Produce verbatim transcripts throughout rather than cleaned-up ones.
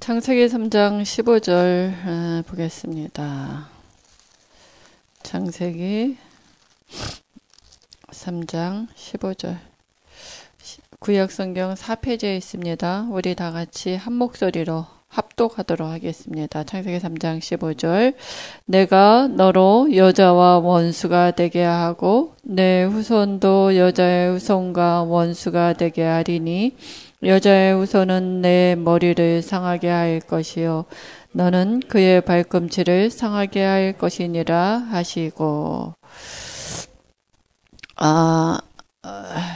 창세기 삼 장 십오 절 어, 보겠습니다. 창세기 삼 장 십오 절 구약성경 사 페이지에 있습니다. 우리 다 같이 한 목소리로 합독하도록 하겠습니다. 창세기 삼 장 십오 절 내가 너로 여자와 원수가 되게 하고 내 후손도 여자의 후손과 원수가 되게 하리니 여자의 후손은 내 머리를 상하게 할 것이요 너는 그의 발꿈치를 상하게 할 것이니라 하시고 아, 아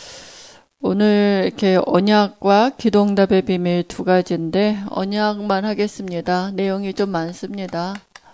오늘 이렇게 언약과 기도응답의 비밀 두 가지인데 언약만 하겠습니다. 내용이 좀 많습니다.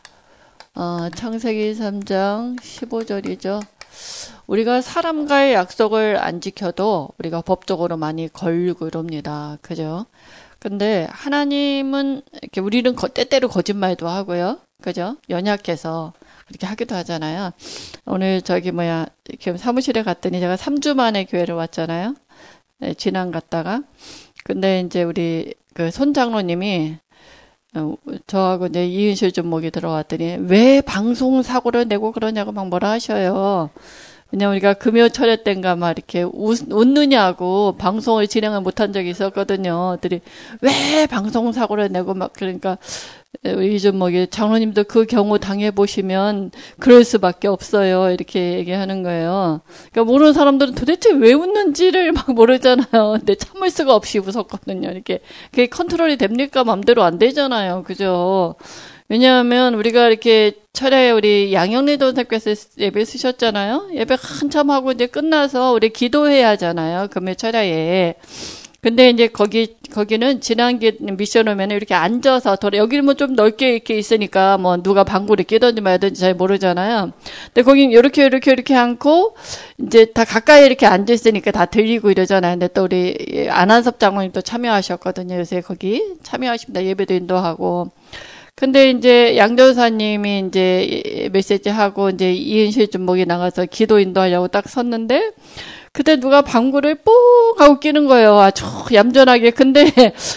어, 창세기 삼 장 십오 절이죠. 우리가 사람과의 약속을 안 지켜도 우리가 법적으로 많이 걸리고 이럽니다. 그죠? 근데 하나님은 이렇게 우리는 때때로 거짓말도 하고요. 그죠? 연약해서 그렇게 하기도 하잖아요. 오늘 저기 뭐야 이렇게 사무실에 갔더니 제가 삼 주 만에 교회를 왔잖아요. 네, 지난 갔다가 근데 이제 우리 그 손장로님이 어, 저하고 이제 이은실 전목이 들어왔더니 왜 방송 사고를 내고 그러냐고 막 뭐라 하셔요. 왜냐면 우리가 금요 철회 때인가 막 이렇게 웃, 웃느냐고 방송을 진행을 못한 적이 있었거든요. 들이 왜 방송 사고를 내고 막 그러니까 우리 좀 뭐기 장로님도 그 경우 당해보시면 그럴 수밖에 없어요. 이렇게 얘기하는 거예요. 그러니까 모르는 사람들은 도대체 왜 웃는지를 막 모르잖아요. 근데 참을 수가 없이 웃었거든요. 이렇게 그게 컨트롤이 됩니까? 맘대로 안 되잖아요. 그죠? 왜냐하면 우리가 이렇게 철야에 우리 양영래 도사님께서 예배 쓰셨잖아요. 예배 한참 하고 이제 끝나서 우리 기도해야 하잖아요. 금요 철야에. 근데 이제 거기, 거기는 지난 미션 오면 이렇게 앉아서 돌아, 여기는 뭐 좀 넓게 이렇게 있으니까 뭐 누가 방구를 끼든지 말든지 잘 모르잖아요. 근데 거긴 이렇게, 이렇게, 이렇게 앉고 이제 다 가까이 이렇게 앉아있으니까 다 들리고 이러잖아요. 근데 또 우리 안한섭 장로님도 참여하셨거든요. 요새 거기 참여하십니다. 예배도 인도하고. 근데 이제 양전사님이 이제 메시지 하고 이제 이은실 준목이 나가서 기도 인도하려고 딱 섰는데 그때 누가 방구를 뽕 하고 끼는 거예요. 아주 얌전하게. 근데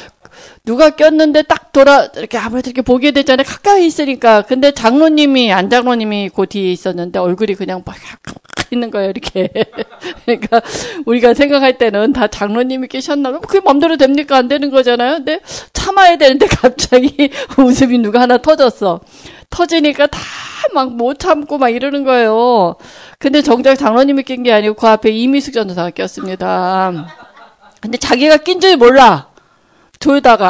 누가 꼈는데 딱 돌아 이렇게 아무래도 이렇게 보게 되잖아요. 가까이 있으니까. 근데 장로님이 안 장로님이 그 뒤에 있었는데 얼굴이 그냥 막 있는 거예요. 이렇게. 그러니까 우리가 생각할 때는 다 장로님이 끼셨나? 그게 맘대로 됩니까? 안 되는 거잖아요. 근데 참아야 되는데 갑자기 웃음이 누가 하나 터졌어. 터지니까 다 막 못 참고 막 이러는 거예요. 근데 정작 장로님이 낀 게 아니고 그 앞에 이미숙 전도사가 꼈습니다. 근데 자기가 낀 줄 몰라. 졸다가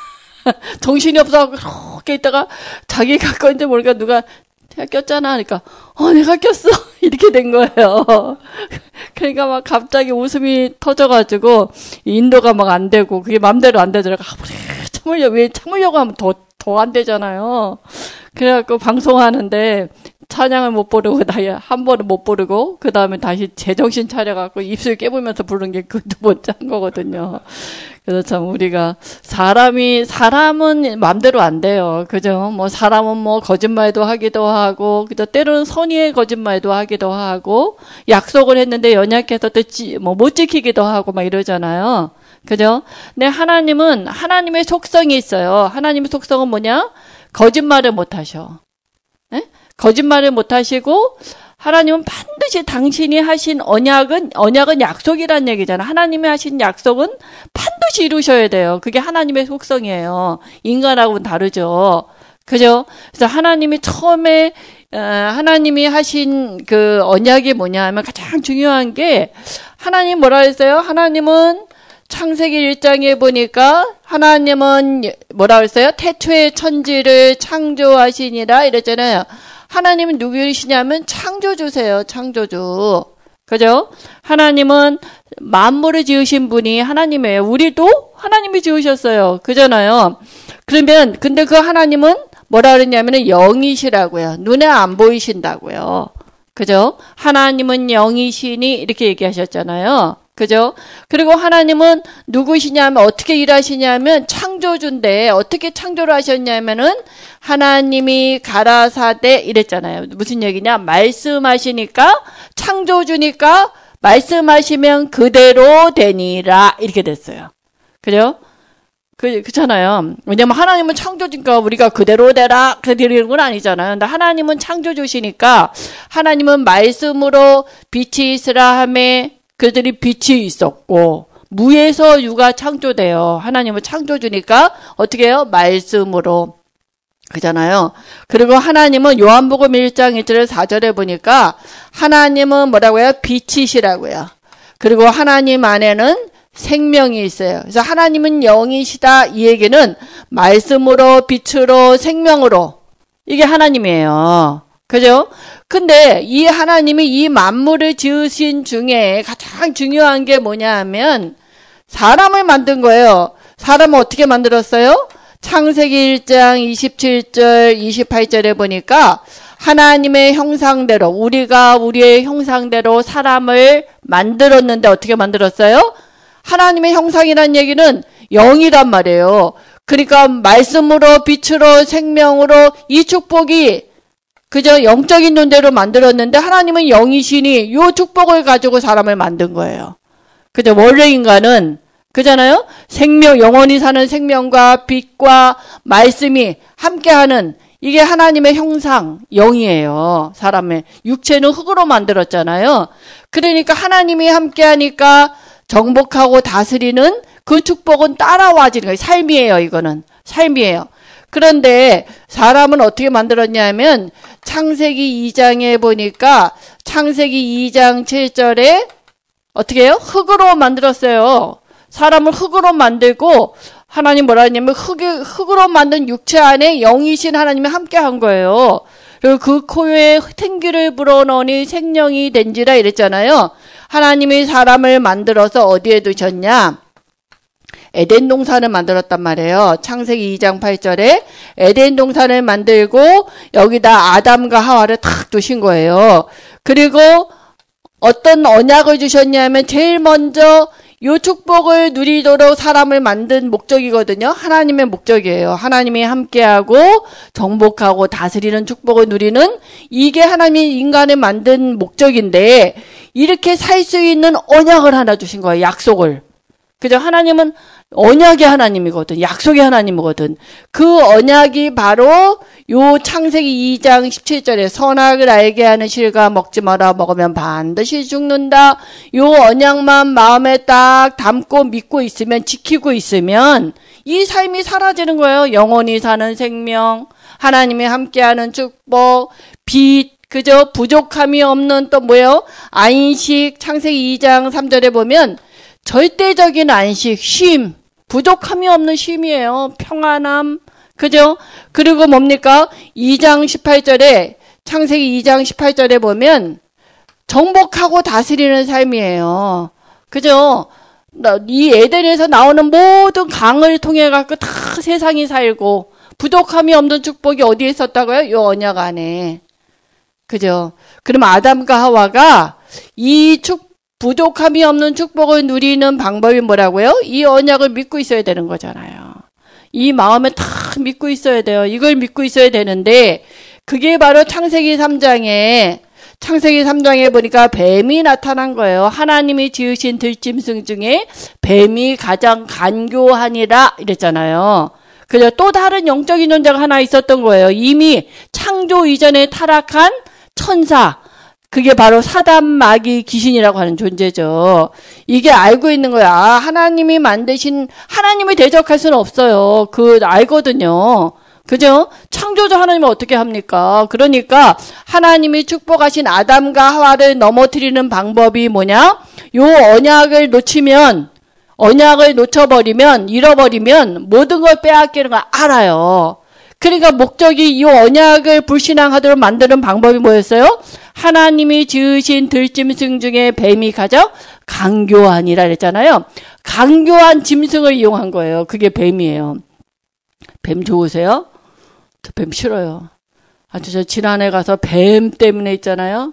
정신이 없어서 그렇게 있다가 자기가 건지 모르니까 누가 내가 꼈잖아 하니까 어 내가 꼈어 이렇게 된 거예요. 그러니까 막 갑자기 웃음이 터져가지고 인도가 막 안 되고 그게 맘대로 안 되더라고. 참으려고 왜 참으려고 하면 더 더 안 되잖아요. 그래갖고 방송하는데 찬양을 못 부르고 한 번은 못 부르고 그 다음에 다시 제정신 차려갖고 입술 깨물면서 부른 게 그 두 번째 한 거거든요. 그래서 참 우리가 사람이 사람은 마음대로 안 돼요. 그죠? 뭐 사람은 뭐 거짓말도 하기도 하고 그저 때로는 선의의 거짓말도 하기도 하고 약속을 했는데 연약해서 또 뭐 못 지키기도 하고 막 이러잖아요. 그죠? 근데 하나님은 하나님의 속성이 있어요. 하나님의 속성은 뭐냐? 거짓말을 못 하셔. 네? 거짓말을 못 하시고 하나님은 반드시 당신이 하신 언약은 언약은 약속이란 얘기잖아. 하나님이 하신 약속은 반드시 이루셔야 돼요. 그게 하나님의 속성이에요. 인간하고는 다르죠. 그죠? 그래서 하나님이 처음에 어, 하나님이 하신 그 언약이 뭐냐 하면 가장 중요한 게 하나님 뭐라 했어요? 하나님은 창세기 일 장에 보니까 하나님은 뭐라 했어요? 태초에 천지를 창조하시니라 이랬잖아요. 하나님은 누구이시냐면 창조주세요. 창조주. 그죠? 하나님은 만물을 지으신 분이 하나님이에요. 우리도 하나님이 지으셨어요. 그잖아요. 그러면 근데 그 하나님은 뭐라 그랬냐면 영이시라고요. 눈에 안 보이신다고요. 그죠? 하나님은 영이시니 이렇게 얘기하셨잖아요. 그죠? 그리고 하나님은 누구시냐면 어떻게 일하시냐면 창조주인데 어떻게 창조를 하셨냐면은 하나님이 가라사대 이랬잖아요. 무슨 얘기냐? 말씀하시니까 창조주니까 말씀하시면 그대로 되니라 이렇게 됐어요. 그죠? 그, 그렇잖아요. 왜냐면 하나님은 창조주니까 우리가 그대로 되라, 그대로는 건 아니잖아요. 근데 하나님은 창조주시니까 하나님은 말씀으로 빛이 있으라 하매 그들이 빛이 있었고, 무에서 유가 창조돼요. 하나님은 창조주니까 어떻게 해요? 말씀으로. 그잖아요. 그리고 하나님은 요한복음 일 장 일 절 사 절에 보니까 하나님은 뭐라고요? 빛이시라고요. 그리고 하나님 안에는 생명이 있어요. 그래서 하나님은 영이시다. 이 얘기는 말씀으로, 빛으로, 생명으로. 이게 하나님이에요. 그죠? 근데 이 하나님이 이 만물을 지으신 중에 가장 중요한 게 뭐냐 하면 사람을 만든 거예요. 사람을 어떻게 만들었어요? 창세기 일 장 이십칠 절, 이십팔 절에 보니까 하나님의 형상대로, 우리가 우리의 형상대로 사람을 만들었는데 어떻게 만들었어요? 하나님의 형상이라는 얘기는 영이란 말이에요. 그러니까 말씀으로, 빛으로, 생명으로 이 축복이 그저 영적인 존재로 만들었는데 하나님은 영이시니 이 축복을 가지고 사람을 만든 거예요. 그죠? 원래 인간은 그잖아요? 생명, 영원히 사는 생명과 빛과 말씀이 함께하는 이게 하나님의 형상, 영이에요. 사람의 육체는 흙으로 만들었잖아요. 그러니까 하나님이 함께하니까 정복하고 다스리는 그 축복은 따라와지는 거예요. 삶이에요. 이거는 삶이에요. 그런데 사람은 어떻게 만들었냐면 창세기 이 장에 보니까 창세기 이 장 칠 절에 어떻게 해요? 흙으로 만들었어요. 사람을 흙으로 만들고 하나님 뭐라 했냐면 흙, 흙으로 만든 육체 안에 영이신 하나님이 함께 한 거예요. 그리고 그 코에 생기를 불어넣으니 생명이 된지라 이랬잖아요. 하나님이 사람을 만들어서 어디에 두셨냐? 에덴 동산을 만들었단 말이에요. 창세기 이 장 팔 절에 에덴 동산을 만들고 여기다 아담과 하와를 탁 두신 거예요. 그리고 어떤 언약을 주셨냐면 제일 먼저 이 축복을 누리도록 사람을 만든 목적이거든요. 하나님의 목적이에요. 하나님이 함께하고 정복하고 다스리는 축복을 누리는 이게 하나님이 인간을 만든 목적인데 이렇게 살 수 있는 언약을 하나 주신 거예요. 약속을. 그죠? 하나님은 언약의 하나님이거든. 약속의 하나님이거든. 그 언약이 바로 요 창세기 이 장 십칠 절에 선악을 알게 하는 실과 먹지 마라. 먹으면 반드시 죽는다. 요 언약만 마음에 딱 담고 믿고 있으면, 지키고 있으면 이 삶이 사라지는 거예요. 영원히 사는 생명, 하나님이 함께하는 축복, 빛, 그죠? 부족함이 없는 또 뭐예요? 안식, 창세기 이 장 삼 절에 보면 절대적인 안식, 쉼, 부족함이 없는 쉼이에요. 평안함, 그죠? 그리고 뭡니까? 이 장 십팔 절에, 창세기 이 장 십팔 절에 보면 정복하고 다스리는 삶이에요. 그죠? 이 에덴에서 나오는 모든 강을 통해 갖고 다 세상이 살고 부족함이 없는 축복이 어디에 있었다고요? 이 언약 안에. 그죠? 그럼 아담과 하와가 이 축 부족함이 없는 축복을 누리는 방법이 뭐라고요? 이 언약을 믿고 있어야 되는 거잖아요. 이 마음에 다 믿고 있어야 돼요. 이걸 믿고 있어야 되는데 그게 바로 창세기 삼 장에 창세기 삼 장에 보니까 뱀이 나타난 거예요. 하나님이 지으신 들짐승 중에 뱀이 가장 간교하니라 이랬잖아요. 그래서 또 다른 영적인 존재가 하나 있었던 거예요. 이미 창조 이전에 타락한 천사, 그게 바로 사단, 마귀, 귀신이라고 하는 존재죠. 이게 알고 있는 거야. 아, 하나님이 만드신, 하나님을 대적할 수는 없어요. 그 알거든요. 그죠? 창조자 하나님은 어떻게 합니까? 그러니까 하나님이 축복하신 아담과 하와를 넘어뜨리는 방법이 뭐냐? 요 언약을 놓치면, 언약을 놓쳐버리면, 잃어버리면 모든 걸 빼앗기는 걸 알아요. 그러니까 목적이 이 언약을 불신앙하도록 만드는 방법이 뭐였어요? 하나님이 지으신 들짐승 중에 뱀이 가장 강교하니라 그랬잖아요. 강교한 짐승을 이용한 거예요. 그게 뱀이에요. 뱀 좋으세요? 저 뱀 싫어요. 아주 저 지난해 가서 뱀 때문에 있잖아요.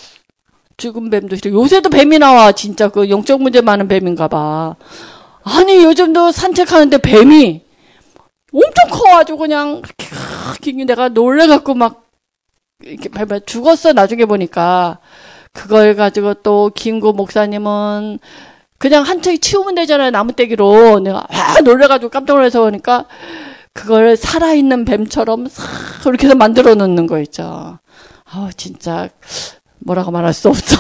죽은 뱀도 싫어. 요새도 뱀이 나와. 진짜 그 영적 문제 많은 뱀인가 봐. 아니 요즘도 산책하는데 뱀이 엄청 커가지고 그냥 이렇게 내가 놀래갖고 막 이렇게 밟아 죽었어. 나중에 보니까 그걸 가지고 또 김구 목사님은 그냥 한 척 치우면 되잖아요. 나무떼기로. 내가 아 놀래가지고 깜짝 놀라서 보니까 그걸 살아있는 뱀처럼 싹 이렇게 해서 만들어 놓는 거 있죠. 아우 진짜 뭐라고 말할 수 없어.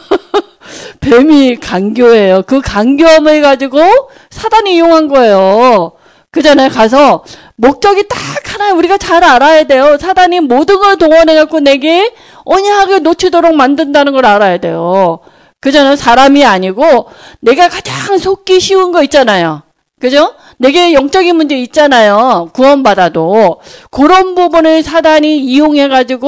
뱀이 간교예요. 그 간교함을 가지고 사단이 이용한 거예요. 그 전에 가서 목적이 딱 하나 우리가 잘 알아야 돼요. 사단이 모든 걸 동원해갖고 내게 언약을 놓치도록 만든다는 걸 알아야 돼요. 그 전에 사람이 아니고 내가 가장 속기 쉬운 거 있잖아요. 그죠? 내게 영적인 문제 있잖아요. 구원받아도. 그런 부분을 사단이 이용해가지고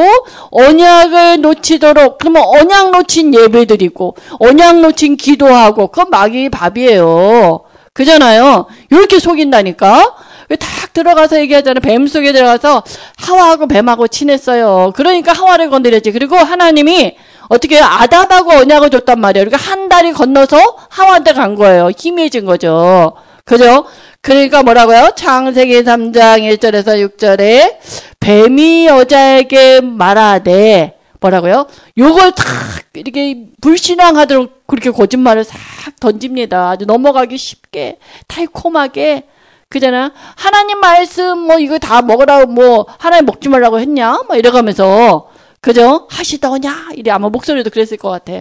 언약을 놓치도록, 그러면 언약 놓친 예배 드리고, 언약 놓친 기도하고, 그건 마귀 밥이에요. 그잖아요. 이렇게 속인다니까? 딱 들어가서 얘기하잖아요. 뱀 속에 들어가서 하와하고 뱀하고 친했어요. 그러니까 하와를 건드렸지. 그리고 하나님이 어떻게 아담하고 언약을 줬단 말이에요. 그러니까 한 달이 건너서 하와한테 간 거예요. 희미해진 거죠. 그죠? 그러니까 뭐라고요? 창세기 삼 장 일 절에서 육 절에 뱀이 여자에게 말하되 뭐라고요? 요걸 탁 이렇게 불신앙하도록 그렇게 거짓말을 싹 던집니다. 아주 넘어가기 쉽게 달콤하게. 그잖아. 하나님 말씀 뭐 이거 다 먹으라고 뭐 하나님 먹지 말라고 했냐? 뭐 이래가면서 그죠? 하시더냐? 이래 아마 목소리도 그랬을 것 같아.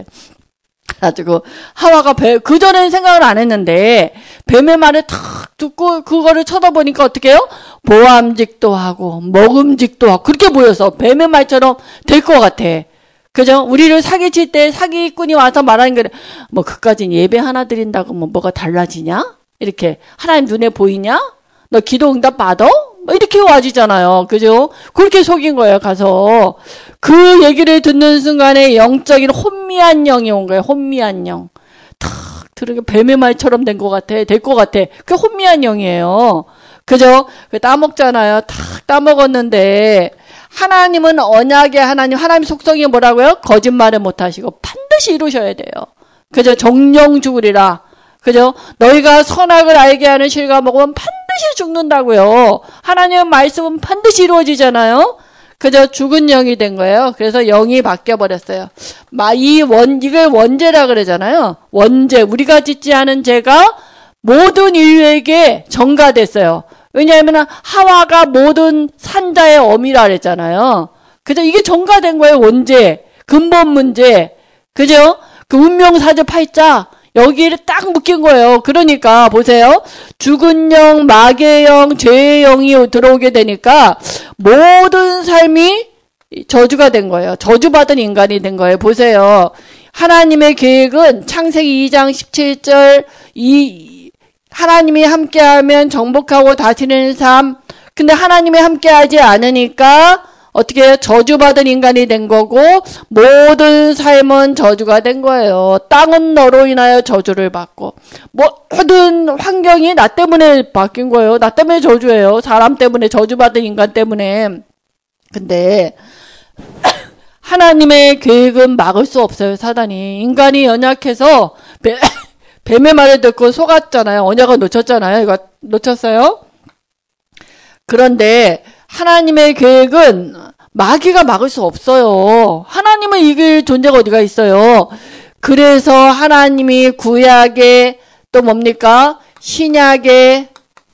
가지고 하와가 뱀, 그 전에는 생각을 안 했는데 뱀의 말을 탁 듣고 그거를 쳐다보니까 어떻게 해요? 보암직도 하고 먹음직도 하고 그렇게 보여서 뱀의 말처럼 될 것 같아. 그죠? 우리를 사기칠 때 사기꾼이 와서 말하는 게 뭐 그까진 예배 하나 드린다고 뭐 뭐가 달라지냐? 이렇게 하나님 눈에 보이냐? 너 기도 응답 받아? 뭐 이렇게 와지잖아요. 그죠? 그렇게 속인 거예요. 가서 그 얘기를 듣는 순간에 영적인 혼미한 영이 온 거예요. 혼미한 영. 탁 들으니까 뱀의 말처럼 된 것 같아. 될 것 같아. 그게 혼미한 영이에요. 그죠? 그 따먹잖아요. 탁 따먹었는데 하나님은 언약의 하나님, 하나님 속성이 뭐라고요? 거짓말을 못하시고 반드시 이루셔야 돼요. 그죠? 정령 죽으리라. 그죠? 너희가 선악을 알게 하는 실과 먹으면 반드시 죽는다고요. 하나님의 말씀은 반드시 이루어지잖아요. 그저 죽은 영이 된 거예요. 그래서 영이 바뀌어버렸어요. 이 원, 이걸 원죄라 그러잖아요. 원죄. 우리가 짓지 않은 죄가 모든 인류에게 전가됐어요. 왜냐하면 하와가 모든 산자의 어미라 그랬잖아요. 그죠? 이게 전가된 거예요. 원죄. 근본 문제. 그죠? 그 운명사주 팔자. 여기를 딱 묶인 거예요. 그러니까 보세요. 죽은 영, 마귀의 영, 죄의 영이 들어오게 되니까 모든 삶이 저주가 된 거예요. 저주받은 인간이 된 거예요. 보세요. 하나님의 계획은 창세기 이 장 십칠 절 이 하나님이 함께하면 정복하고 다스리는 삶. 근데 하나님이 함께하지 않으니까 어떻게 해요? 저주받은 인간이 된 거고 모든 삶은 저주가 된 거예요. 땅은 너로 인하여 저주를 받고 모든 환경이 나 때문에 바뀐 거예요. 나 때문에 저주예요. 사람 때문에 저주받은 인간 때문에. 근데 하나님의 계획은 막을 수 없어요. 사단이. 인간이 연약해서 뱀의 말을 듣고 속았잖아요. 언약을 놓쳤잖아요. 이거 놓쳤어요? 그런데 하나님의 계획은 마귀가 막을 수 없어요. 하나님은 이길 존재가 어디가 있어요. 그래서 하나님이 구약에 또 뭡니까? 신약에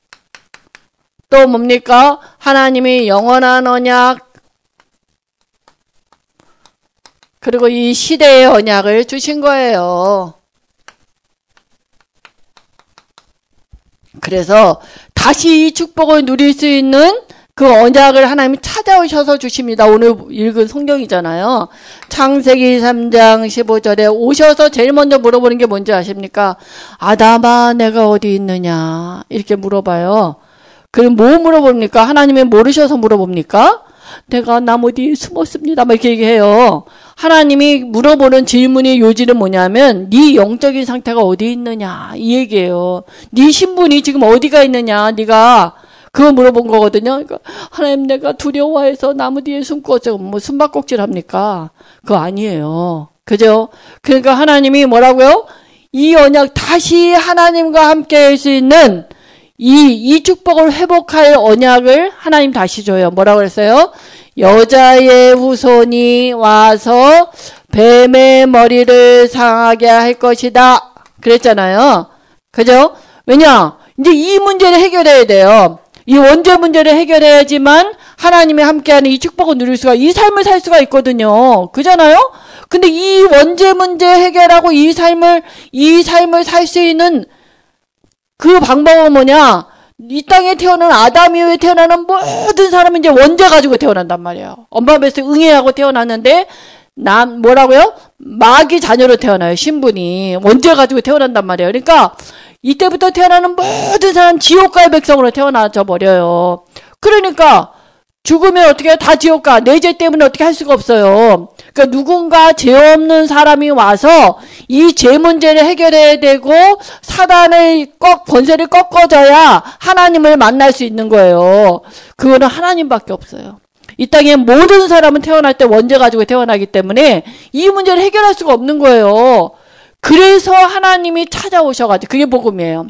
또 뭡니까? 하나님이 영원한 언약 그리고 이 시대의 언약을 주신 거예요. 그래서 다시 이 축복을 누릴 수 있는 그 언약을 하나님이 찾아오셔서 주십니다. 오늘 읽은 성경이잖아요. 창세기 삼 장 십오 절에 오셔서 제일 먼저 물어보는 게 뭔지 아십니까? 아담아 내가 어디 있느냐 이렇게 물어봐요. 그럼 뭐 물어봅니까? 하나님이 모르셔서 물어봅니까? 내가 나무 뒤에 숨었습니다. 막 이렇게 얘기해요. 하나님이 물어보는 질문의 요지는 뭐냐면 네 영적인 상태가 어디 있느냐 이 얘기예요. 네 신분이 지금 어디가 있느냐 네가 그거 물어본 거거든요. 그러니까 하나님 내가 두려워해서 나무 뒤에 숨고 뭐 숨바꼭질 합니까? 그거 아니에요. 그죠? 그러니까 하나님이 뭐라고요? 이 언약 다시 하나님과 함께 할 수 있는 이, 이 축복을 회복할 언약을 하나님 다시 줘요. 뭐라고 그랬어요? 여자의 후손이 와서 뱀의 머리를 상하게 할 것이다. 그랬잖아요. 그죠? 왜냐? 이제 이 문제를 해결해야 돼요. 이 원죄 문제를 해결해야지만 하나님이 함께하는 이 축복을 누릴 수가, 이 삶을 살 수가 있거든요. 그잖아요? 근데 이 원죄 문제 해결하고 이 삶을, 이 삶을 살 수 있는 그 방법은 뭐냐? 이 땅에 태어난 아담 이후에 태어나는 모든 사람은 이제 원죄 가지고 태어난단 말이에요. 엄마 뱃에 응애하고 태어났는데, 남, 뭐라고요? 마귀 자녀로 태어나요, 신분이. 원죄 가지고 태어난단 말이에요. 그러니까, 이때부터 태어나는 모든 사람 지옥가의 백성으로 태어나져 버려요. 그러니까, 죽으면 어떻게 해요? 다 지옥가. 내 죄 때문에 어떻게 할 수가 없어요. 그러니까 누군가 죄 없는 사람이 와서 이 죄 문제를 해결해야 되고 사단의 꺾, 권세를 꺾어줘야 하나님을 만날 수 있는 거예요. 그거는 하나님밖에 없어요. 이 땅에 모든 사람은 태어날 때 원죄 가지고 태어나기 때문에 이 문제를 해결할 수가 없는 거예요. 그래서 하나님이 찾아오셔가지고, 그게 복음이에요.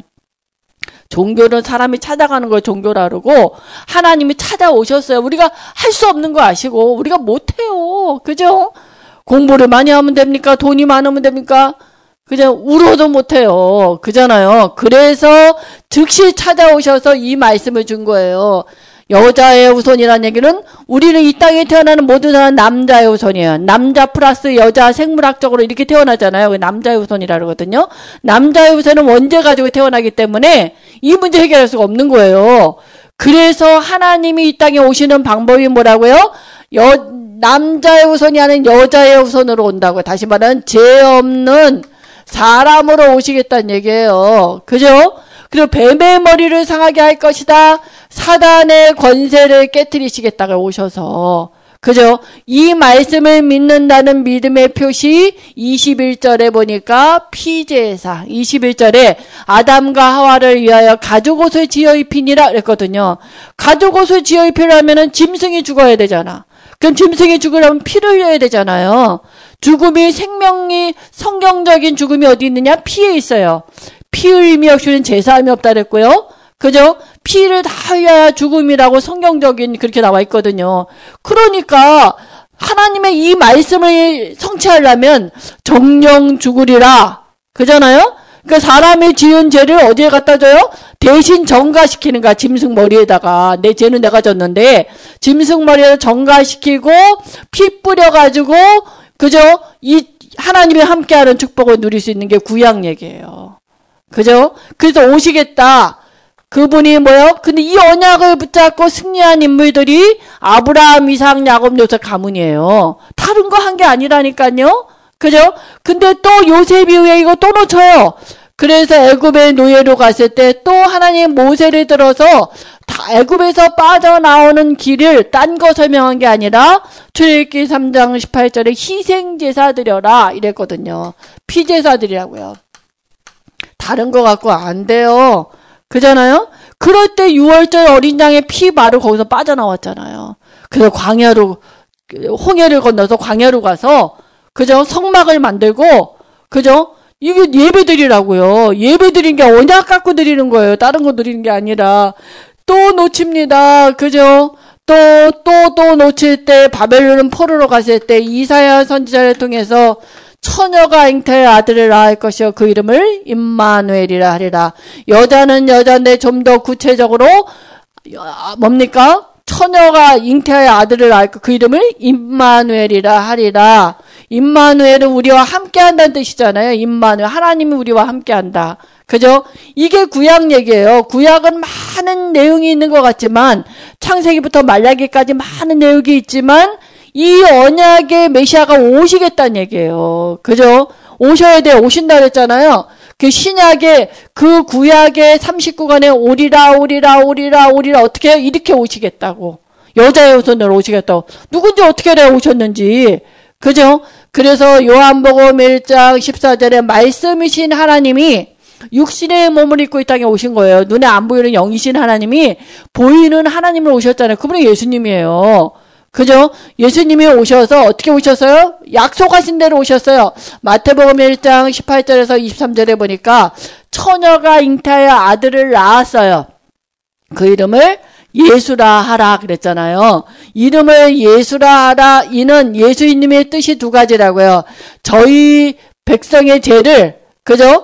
종교는 사람이 찾아가는 걸 종교라 그러고 하나님이 찾아오셨어요. 우리가 할 수 없는 거 아시고 우리가 못해요. 그죠? 공부를 많이 하면 됩니까? 돈이 많으면 됩니까? 그죠? 울어도 못해요. 그잖아요. 그래서 즉시 찾아오셔서 이 말씀을 준 거예요. 여자의 후손이라는 얘기는 우리는 이 땅에 태어나는 모든 사람은 남자의 후손이에요. 남자 플러스 여자, 생물학적으로 이렇게 태어나잖아요. 남자의 후손이라 그러거든요. 남자의 후손은 원죄 가지고 태어나기 때문에 이 문제 해결할 수가 없는 거예요. 그래서 하나님이 이 땅에 오시는 방법이 뭐라고요? 여, 남자의 후손이 아닌 여자의 후손으로 온다고요. 다시 말하면 죄 없는 사람으로 오시겠다는 얘기예요. 그죠? 그리고 뱀의 머리를 상하게 할 것이다. 사단의 권세를 깨트리시겠다고 오셔서. 그죠? 이 말씀을 믿는다는 믿음의 표시 이십일 절에 보니까 피제사. 이십일 절에 아담과 하와를 위하여 가죽옷을 지어 입히니라 그랬거든요. 가죽옷을 지어 입히려면은 짐승이 죽어야 되잖아. 그럼 짐승이 죽으려면 피를 흘려야 되잖아요. 죽음이, 생명이, 성경적인 죽음이 어디 있느냐? 피에 있어요. 피 흘림이 없이는 제사함이 없다 그랬고요. 그죠? 피를 다 흘려야 죽음이라고 성경적인 그렇게 나와 있거든요. 그러니까 하나님의 이 말씀을 성취하려면 정령 죽으리라. 그잖아요? 그러니까 사람이 지은 죄를 어디에 갖다 줘요? 대신 정가시키는 거야. 짐승 머리에다가. 내 죄는 내가 졌는데 짐승 머리에다 정가시키고 피 뿌려가지고 그죠? 이 하나님이 함께하는 축복을 누릴 수 있는 게 구약 얘기예요. 그죠? 그래서 오시겠다. 그분이 뭐요? 근데 이 언약을 붙잡고 승리한 인물들이 아브라함, 이삭, 야곱, 요셉 가문이에요. 다른 거 한 게 아니라니까요. 그죠? 근데 또 요셉 이후에 이거 또 놓쳐요. 그래서 애굽의 노예로 갔을 때 또 하나님 모세를 들어서 다 애굽에서 빠져나오는 길을 딴 거 설명한 게 아니라 출애굽기 삼 장 십팔 절에 희생제사 드려라 이랬거든요. 피제사드리라고요. 다른 거 갖고 안 돼요. 그잖아요? 그럴 때 유월절 어린 양의 피 바로 거기서 빠져나왔잖아요. 그래서 광야로, 홍해를 건너서 광야로 가서, 그죠? 성막을 만들고, 그죠? 이게 예배 드리라고요. 예배 드린 게 언약 갖고 드리는 거예요. 다른 거 드리는 게 아니라. 또 놓칩니다. 그죠? 또, 또, 또 놓칠 때, 바벨론 포로로 갔을 때, 이사야 선지자를 통해서, 처녀가 잉태의 아들을 낳을 것이요 그 이름을 임마누엘이라 하리라. 여자는 여자인데 좀 더 구체적으로 뭡니까? 처녀가 잉태의 아들을 낳을 것 그 이름을 임마누엘이라 하리라. 임마누엘은 우리와 함께한다는 뜻이잖아요. 임마누엘 하나님이 우리와 함께한다. 그죠? 이게 구약 얘기예요. 구약은 많은 내용이 있는 것 같지만 창세기부터 말라기까지 많은 내용이 있지만 이 언약의 메시아가 오시겠다는 얘기예요. 그죠? 오셔야 돼. 오신다 그랬잖아요. 그 신약의 그 구약의 삼십구 권에 오리라 오리라 오리라 오리라 어떻게 해요? 이렇게 오시겠다고. 여자의 후손으로 오시겠다고. 누군지 어떻게 알아야 오셨는지. 그죠? 그래서 요한복음 일 장 십사 절에 말씀이신 하나님이 육신의 몸을 입고 이 땅에 오신 거예요. 눈에 안 보이는 영이신 하나님이 보이는 하나님을 오셨잖아요. 그분이 예수님이에요. 그죠? 예수님이 오셔서 어떻게 오셨어요? 약속하신 대로 오셨어요. 마태복음 일 장 십팔 절에서 이십삼 절에 보니까 처녀가 잉태하여 아들을 낳았어요. 그 이름을 예수라 하라 그랬잖아요. 이름을 예수라 하라. 이는 예수님의 뜻이 두 가지라고요. 저희 백성의 죄를 그죠?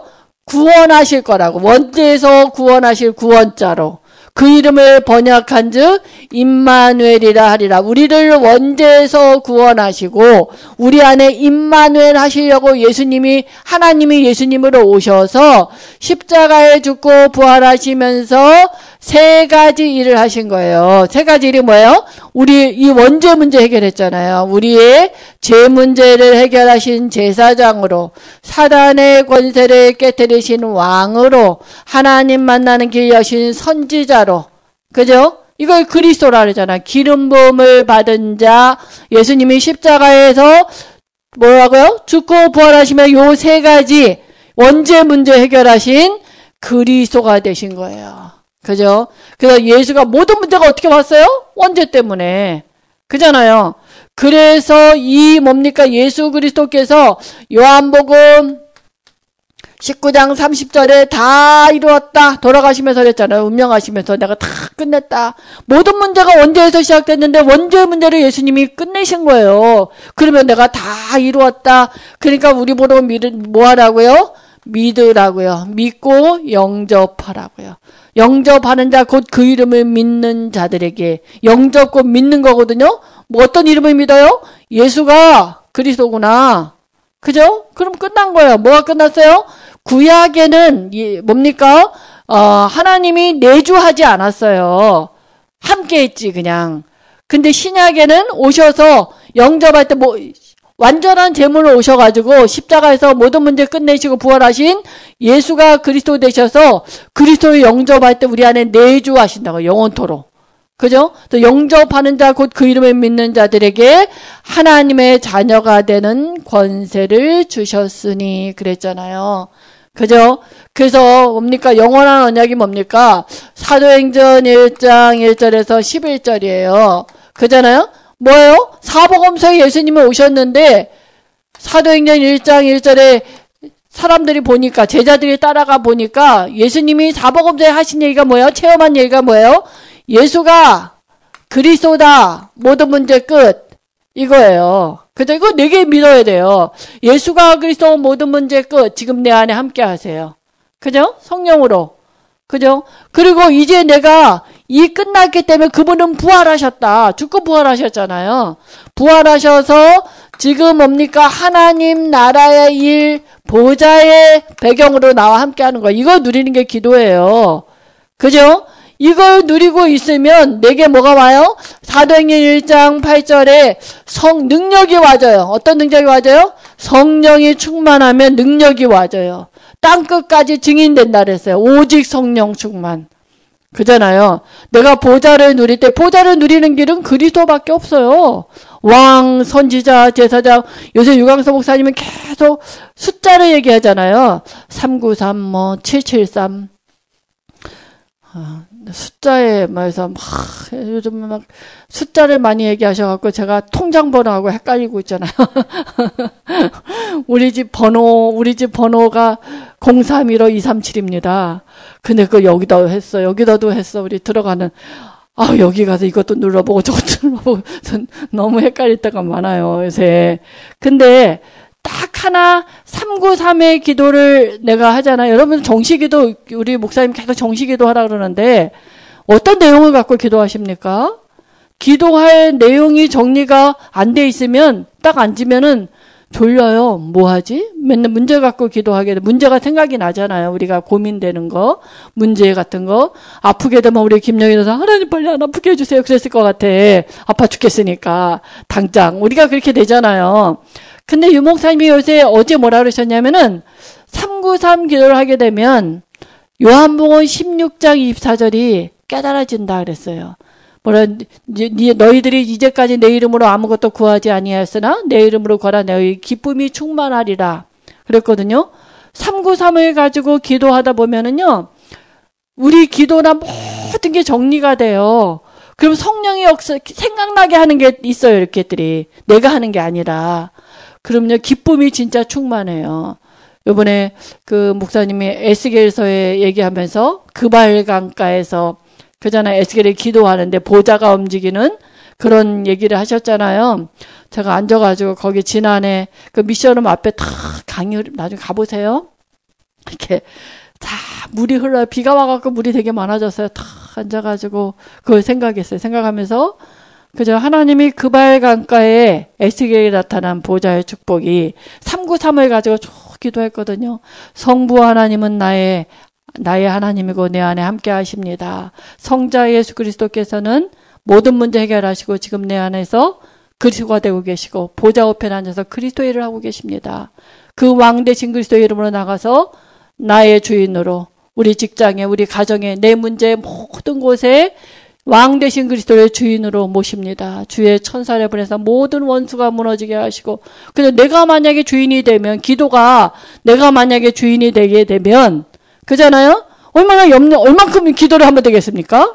구원하실 거라고. 원죄에서 구원하실 구원자로. 그 이름을 번역한 즉 임마누엘이라 하리라. 우리를 원죄에서 구원하시고 우리 안에 임마누엘 하시려고 예수님이 하나님이 예수님으로 오셔서 십자가에 죽고 부활하시면서 세 가지 일을 하신 거예요. 세 가지 일이 뭐예요? 우리 이 원죄 문제 해결했잖아요. 우리의 죄 문제를 해결하신 제사장으로, 사단의 권세를 깨뜨리신 왕으로, 하나님 만나는 길 여신 선지자로. 그죠? 이걸 그리스도라 그러잖아. 기름 부음을 받은 자, 예수님이 십자가에서 뭐라고요? 죽고 부활하시면 요 세 가지 원죄 문제 해결하신 그리스도가 되신 거예요. 그죠? 그래서 예수가 모든 문제가 어떻게 왔어요? 원죄 때문에. 그잖아요. 그래서 이 뭡니까? 예수 그리스도께서 요한복음 십구 장 삼십 절에 다 이루었다. 돌아가시면서 그랬잖아요. 운명하시면서 내가 다 끝냈다. 모든 문제가 원죄에서 시작됐는데 원죄 문제를 예수님이 끝내신 거예요. 그러면 내가 다 이루었다. 그러니까 우리 보러 뭐 하라고요? 믿으라고요. 믿고 영접하라고요. 영접하는 자 곧 그 이름을 믿는 자들에게. 영접 곧 믿는 거거든요. 뭐 어떤 이름을 믿어요? 예수가 그리스도구나. 그죠? 그럼 끝난 거예요. 뭐가 끝났어요? 구약에는 뭡니까? 어, 하나님이 내주하지 않았어요. 함께 했지 그냥. 근데 신약에는 오셔서 영접할 때 뭐 완전한 제물로 오셔가지고 십자가에서 모든 문제 끝내시고 부활하신 예수가 그리스도 되셔서 그리스도를 영접할 때 우리 안에 내주하신다고. 영원토록. 그죠? 또 영접하는 자 곧 그 이름을 믿는 자들에게 하나님의 자녀가 되는 권세를 주셨으니 그랬잖아요. 그죠? 그래서 뭡니까? 영원한 언약이 뭡니까? 사도행전 일 장 일 절에서 십일 절이에요. 그잖아요? 뭐예요? 사복음서에 예수님이 오셨는데 사도행전 일 장 일 절에 사람들이 보니까 제자들이 따라가 보니까 예수님이 사복음서에 하신 얘기가 뭐예요? 체험한 얘기가 뭐예요? 예수가 그리스도다. 모든 문제 끝. 이거예요. 그죠? 이거 내게 믿어야 돼요. 예수가 그리스도 모든 문제 끝. 지금 내 안에 함께 하세요. 그죠? 성령으로. 그죠? 그리고 이제 내가 이 끝났기 때문에 그분은 부활하셨다. 죽고 부활하셨잖아요. 부활하셔서 지금 뭡니까? 하나님 나라의 일, 보좌의 배경으로 나와 함께 하는 거예요. 이거 누리는 게 기도예요. 그죠? 이걸 누리고 있으면 내게 뭐가 와요? 사도행전 일 장 팔 절에 성 능력이 와져요. 어떤 능력이 와져요? 성령이 충만하면 능력이 와져요. 땅끝까지 증인된다 그랬어요. 오직 성령 충만. 그잖아요. 내가 보좌를 누릴 때 보좌를 누리는 길은 그리스도밖에 없어요. 왕, 선지자, 제사장. 요새 유광서 목사님은 계속 숫자를 얘기하잖아요. 삼구삼, 뭐 칠칠삼. 아, 숫자에 말해서 막 요즘 막 숫자를 많이 얘기하셔갖고 제가 통장 번호하고 헷갈리고 있잖아요. 우리 집 번호 우리 집 번호가 공삼일오 이삼칠입니다. 근데 그 여기다 했어 여기다도 했어 우리 들어가는 아 여기 가서 이것도 눌러보고 저것도 눌러보고 너무 헷갈릴 때가 많아요 요새. 근데 딱 하나 삼구삼의 기도를 내가 하잖아요. 여러분 정시기도 우리 목사님 계속 정시기도 하라 그러는데 어떤 내용을 갖고 기도하십니까? 기도할 내용이 정리가 안 돼 있으면 딱 앉으면은 졸려요. 뭐 하지? 맨날 문제 갖고 기도하게 돼. 문제가 생각이 나잖아요. 우리가 고민되는 거, 문제 같은 거. 아프게 되면 우리 김영희도사 하나님 빨리 안 아프게 해주세요. 그랬을 것 같아. 아파 죽겠으니까 당장 우리가 그렇게 되잖아요. 근데 유 목사님이 요새 어제 뭐라 그러셨냐면은 삼구삼 기도를 하게 되면 요한복음 십육 장 이십사 절이 깨달아진다 그랬어요. 뭐라 너희들이 이제까지 내 이름으로 아무것도 구하지 아니하였으나 내 이름으로 구하라 너희 기쁨이 충만하리라 그랬거든요. 삼구삼을 가지고 기도하다 보면은요. 우리 기도나 모든 게 정리가 돼요. 그럼 성령이 역사 생각나게 하는 게 있어요. 이렇게들이 내가 하는 게 아니라. 그럼요, 기쁨이 진짜 충만해요. 요번에 그 목사님이 에스겔서에 얘기하면서 그발 강가에서 그잖아요. 에스겔이 기도하는데 보좌가 움직이는 그런 얘기를 하셨잖아요. 제가 앉아가지고 거기 지난해 그 미션홈 앞에 다 강의 나중에 가보세요. 이렇게 다 물이 흘러요. 비가 와갖고 물이 되게 많아졌어요. 다 앉아가지고 그걸 생각했어요. 생각하면서 그저 하나님이 그발 강가에 에스겔이 나타난 보좌의 축복이 삼구삼을 가지고 쭉 기도했거든요. 성부 하나님은 나의 나의 하나님이고 내 안에 함께 하십니다. 성자 예수 그리스도께서는 모든 문제 해결하시고 지금 내 안에서 그리스도가 되고 계시고 보좌 우편에 앉아서 그리스도 일을 하고 계십니다. 그 왕 되신 그리스도 이름으로 나가서 나의 주인으로 우리 직장에 우리 가정에 내 문제 모든 곳에 왕 되신 그리스도의 주인으로 모십니다. 주의 천사를 보내서 모든 원수가 무너지게 하시고 근데 내가 만약에 주인이 되면 기도가 내가 만약에 주인이 되게 되면 그잖아요. 얼마나 염려 얼만큼 기도를 하면 되겠습니까?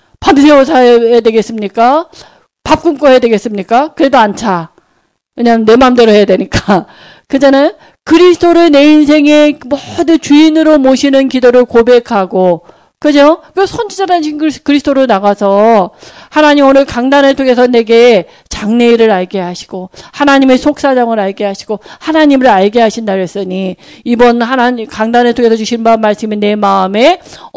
밤새워 자야 되겠습니까? 밥 굶고 해야 되겠습니까? 그래도 안 차. 왜냐하면 내 마음대로 해야 되니까. 그잖아요. 그리스도를 내 인생의 모든 주인으로 모시는 기도를 고백하고 그죠? 그 선지자라는 그리스도로 나가서 하나님 오늘 강단을 통해서 내게 장래일을 알게 하시고 하나님의 속사정을 알게 하시고 하나님을 알게 하신다 그랬으니 이번 하나님 강단을 통해서 주신 말씀이 내 마음에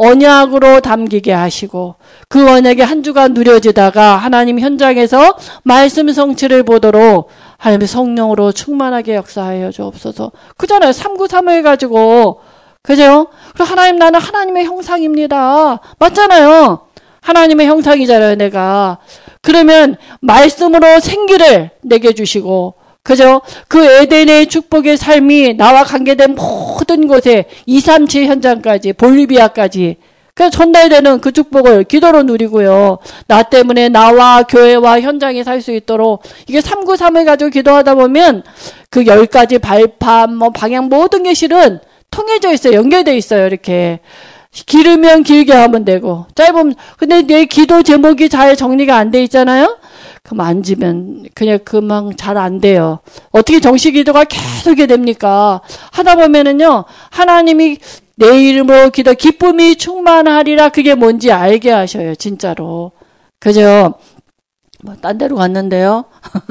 언약으로 담기게 하시고 그 언약이 한 주간 누려지다가 하나님 현장에서 말씀 성취를 보도록 하나님의 성령으로 충만하게 역사하여 주옵소서. 그잖아요. 삼구삼을 가지고 그죠? 그리고 하나님 나는 하나님의 형상입니다. 맞잖아요. 하나님의 형상이잖아요, 내가. 그러면 말씀으로 생기를 내게 주시고, 그죠? 그 에덴의 축복의 삶이 나와 관계된 모든 곳에 이삼칠 현장까지, 볼리비아까지, 그래서 전달되는 그 축복을 기도로 누리고요. 나 때문에 나와 교회와 현장에 살 수 있도록 이게 삼구삼을 가지고 기도하다 보면 그 열 가지 발판, 뭐 방향 모든 게 실은 통해져 있어요. 연결돼 있어요. 이렇게. 길으면 길게 하면 되고 짧으면 근데 내 기도 제목이 잘 정리가 안 돼 있잖아요. 그럼 앉으면 그냥 금방 잘 안 돼요. 어떻게 정식 기도가 계속이 됩니까? 하다 보면은요. 하나님이 내 이름으로 기도 기쁨이 충만하리라 그게 뭔지 알게 하셔요. 진짜로. 그죠? 뭐 딴 데로 갔는데요.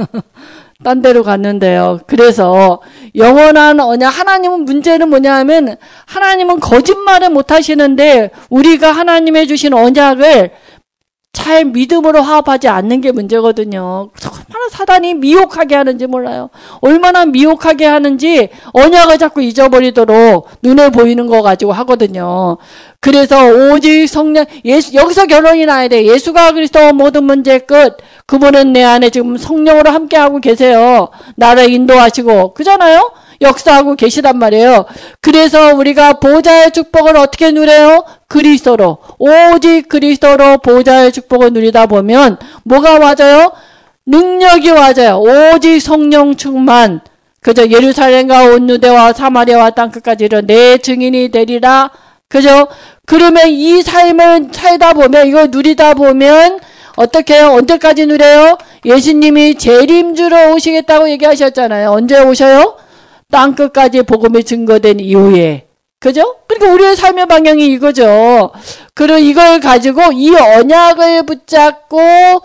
딴 데로 갔는데요. 그래서 영원한 언약 하나님은 문제는 뭐냐 하면 하나님은 거짓말을 못 하시는데 우리가 하나님의 주신 언약을 잘 믿음으로 화합하지 않는 게 문제거든요. 얼마나 사단이 미혹하게 하는지 몰라요. 얼마나 미혹하게 하는지 언약을 자꾸 잊어버리도록 눈에 보이는 거 가지고 하거든요. 그래서 오직 성령 예수 여기서 결론이 나야 돼. 예수가 그리스도 모든 문제 끝. 그분은 내 안에 지금 성령으로 함께하고 계세요. 나를 인도하시고 그잖아요. 역사하고 계시단 말이에요. 그래서 우리가 보좌의 축복을 어떻게 누려요? 그리스도로. 오직 그리스도로 보좌의 축복을 누리다 보면 뭐가 와져요? 능력이 와져요. 오직 성령 충만. 그저 예루살렘과 온 유대와 사마리아와 땅끝까지 이런 내 증인이 되리라. 그죠? 그러면 이 삶을 살다 보면 이거 누리다 보면 어떻게 해요? 언제까지 누려요? 예수님이 재림주로 오시겠다고 얘기하셨잖아요. 언제 오셔요? 땅끝까지 복음이 증거된 이후에. 그죠? 그러니까 우리의 삶의 방향이 이거죠. 그리고 이걸 가지고 이 언약을 붙잡고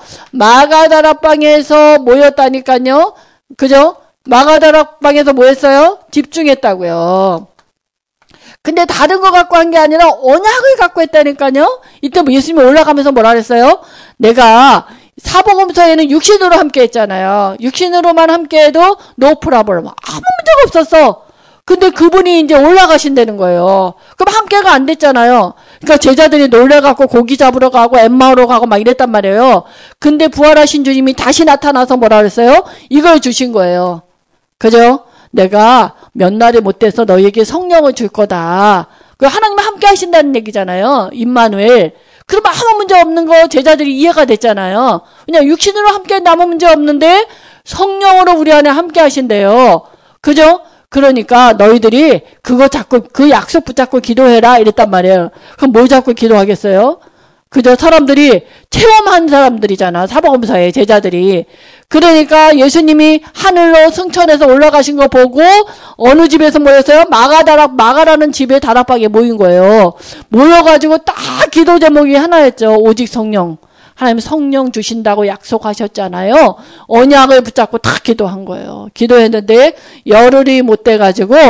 마가다락방에서 모였다니까요. 그죠? 마가다락방에서 모였어요? 집중했다고요. 근데 다른 거 갖고 한 게 아니라 언약을 갖고 했다니까요. 이때 뭐 예수님이 올라가면서 뭐라 그랬어요? 내가 사복음서에는 육신으로 함께 했잖아요. 육신으로만 함께 해도 no problem. 아무 문제가 없었어. 근데 그분이 이제 올라가신다는 거예요. 그럼 함께가 안 됐잖아요. 그러니까 제자들이 놀래갖고 고기 잡으러 가고 엠마오로 가고 막 이랬단 말이에요. 근데 부활하신 주님이 다시 나타나서 뭐라 그랬어요? 이걸 주신 거예요. 그죠? 내가 몇 날이 못 돼서 너에게 성령을 줄 거다. 그 하나님과 함께 하신다는 얘기잖아요. 임마누엘. 그러면 아무 문제 없는 거 제자들이 이해가 됐잖아요. 그냥 육신으로 함께 아무 문제 없는데 성령으로 우리 안에 함께 하신대요. 그죠? 그러니까 너희들이 그거 잡고 그 약속 붙잡고 기도해라 이랬단 말이에요. 그럼 뭘 잡고 기도하겠어요? 그저 사람들이 체험한 사람들이잖아. 사복음서에 제자들이. 그러니까 예수님이 하늘로 승천해서 올라가신 거 보고 어느 집에서 모였어요? 마가다락 마가라는 집에 다락방에 모인 거예요. 모여가지고 딱 기도 제목이 하나였죠. 오직 성령. 하나님 성령 주신다고 약속하셨잖아요. 언약을 붙잡고 딱 기도한 거예요. 기도했는데 열흘이 못 돼가지고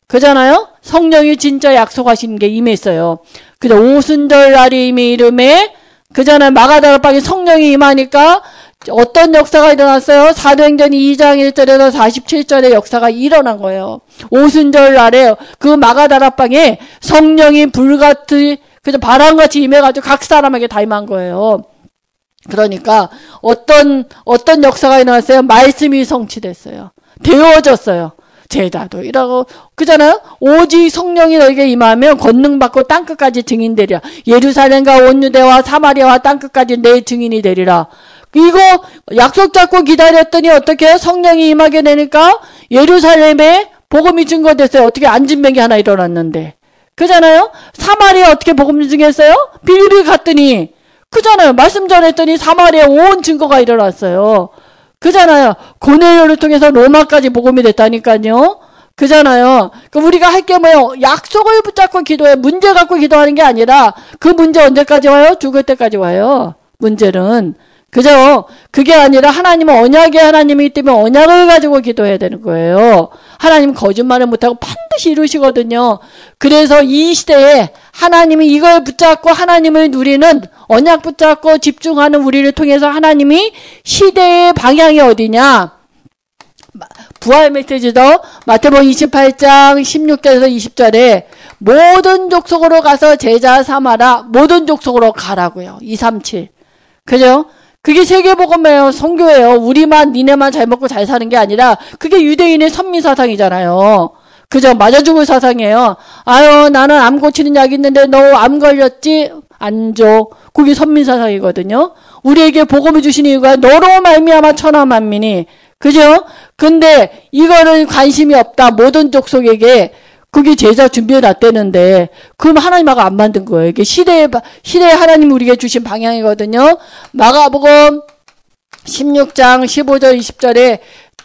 그잖아요? 성령이 진짜 약속하신 게 임했어요. 그죠? 오순절 날이 이미 이름에, 그잖아요? 마가다락방에 성령이 임하니까 어떤 역사가 일어났어요? 사도행전 이 장 일 절에서 사십칠 절의 역사가 일어난 거예요. 오순절 날에 그 마가다락방에 성령이 불같이, 그죠? 바람같이 임해가지고 각 사람에게 다 임한 거예요. 그러니까 어떤, 어떤 역사가 일어났어요? 말씀이 성취됐어요. 되어졌어요. 제자도 이라고 그잖아요. 오직 성령이 너에게 임하면 권능 받고 땅끝까지 증인되리라. 예루살렘과 온 유대와 사마리아와 땅끝까지 내 증인이 되리라. 이거 약속 잡고 기다렸더니 어떻게 해요? 성령이 임하게 되니까 예루살렘에 복음이 증거됐어요. 어떻게 안진병이 하나 일어났는데. 그잖아요. 사마리아 어떻게 복음 증했어요? 빌립이 갔더니 그잖아요. 말씀 전했더니 사마리아 온 증거가 일어났어요. 그잖아요. 고넬료를 통해서 로마까지 복음이 됐다니까요. 그잖아요. 그 우리가 할 게 뭐예요? 약속을 붙잡고 기도해. 문제 갖고 기도하는 게 아니라 그 문제 언제까지 와요? 죽을 때까지 와요. 문제는. 그죠? 그게 아니라 하나님은 언약의 하나님이기 때문에 언약을 가지고 기도해야 되는 거예요. 하나님 거짓말을 못하고 반드시 이루시거든요. 그래서 이 시대에 하나님이 이걸 붙잡고 하나님을 누리는 언약 붙잡고 집중하는 우리를 통해서 하나님이 시대의 방향이 어디냐? 부활 메시지도 마태복음 이십팔 장 십육 절에서 이십 절에 모든 족속으로 가서 제자 삼아라. 모든 족속으로 가라고요. 이백삼십칠. 그죠? 그게 세계복음이에요. 선교예요. 우리만 니네만 잘 먹고 잘 사는 게 아니라 그게 유대인의 선미사상이잖아요. 그죠? 맞아 죽을 사상이에요. 아유 나는 암 고치는 약 있는데 너 암 걸렸지? 안 줘. 그게 선미사상이거든요. 우리에게 복음을 주신 이유가 너로 말미암아 천하 만민이. 그죠? 근데 이거는 관심이 없다. 모든 족속에게. 그게 제자 준비해 놨다는데 그럼 하나님하고 안 만든 거예요. 이게 시대에 시대에 하나님 우리에게 주신 방향이거든요. 마가복음 십육 장 십오 절 이십 절에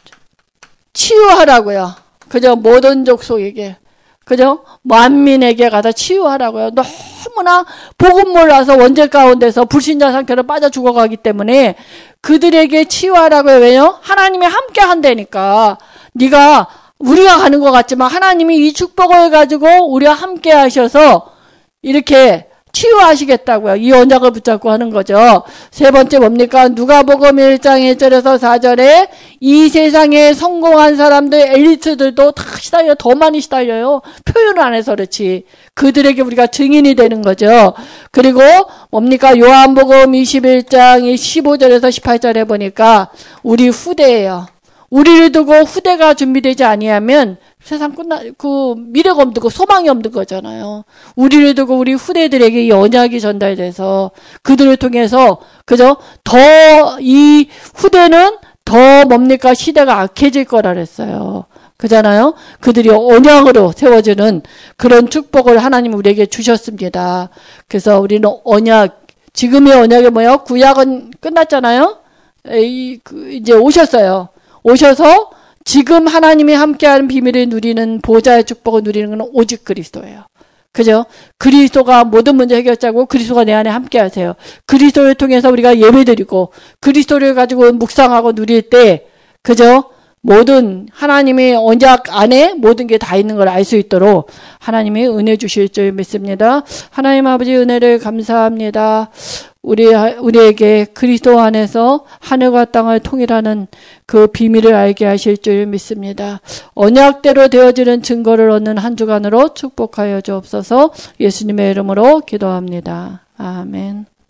치유하라고요. 그죠? 모든 족속에게. 그죠? 만민에게 가서 치유하라고요. 너무나 복음 몰라서 원죄 가운데서 불신자 상태로 빠져 죽어가기 때문에 그들에게 치유하라고요. 왜요? 하나님이 함께 한다니까. 네가 우리가 가는 것 같지만 하나님이 이 축복을 가지고 우리와 함께 하셔서 이렇게 치유하시겠다고요. 이 언약을 붙잡고 하는 거죠. 세 번째 뭡니까? 누가복음 일 장 일 절에서 사 절에 이 세상에 성공한 사람들, 엘리트들도 다 시달려, 더 많이 시달려요. 표현을 안 해서 그렇지. 그들에게 우리가 증인이 되는 거죠. 그리고 뭡니까? 요한복음 이십일 장 십오 절에서 십팔 절에 보니까 우리 후대예요. 우리를 두고 후대가 준비되지 아니하면 세상 끝나, 그, 미래가 없는 거, 소망이 없는 거잖아요. 우리를 두고 우리 후대들에게 이 언약이 전달돼서 그들을 통해서, 그죠? 더, 이 후대는 더 뭡니까? 시대가 악해질 거라 그랬어요. 그잖아요? 그들이 언약으로 세워주는 그런 축복을 하나님 우리에게 주셨습니다. 그래서 우리는 언약, 지금의 언약이 뭐예요? 구약은 끝났잖아요? 이, 그, 이제 오셨어요. 오셔서 지금 하나님이 함께하는 비밀을 누리는 보좌의 축복을 누리는 건 오직 그리스도예요. 그죠? 그리스도가 모든 문제 해결자고 그리스도가 내 안에 함께하세요. 그리스도를 통해서 우리가 예배드리고 그리스도를 가지고 묵상하고 누릴 때 그죠? 모든 하나님의 언약 안에 모든 게 다 있는 걸 알 수 있도록 하나님이 은혜 주실 줄 믿습니다. 하나님 아버지 은혜를 감사합니다. 우리, 우리에게 그리스도 안에서 하늘과 땅을 통일하는 그 비밀을 알게 하실 줄 믿습니다. 언약대로 되어지는 증거를 얻는 한 주간으로 축복하여 주옵소서. 예수님의 이름으로 기도합니다. 아멘.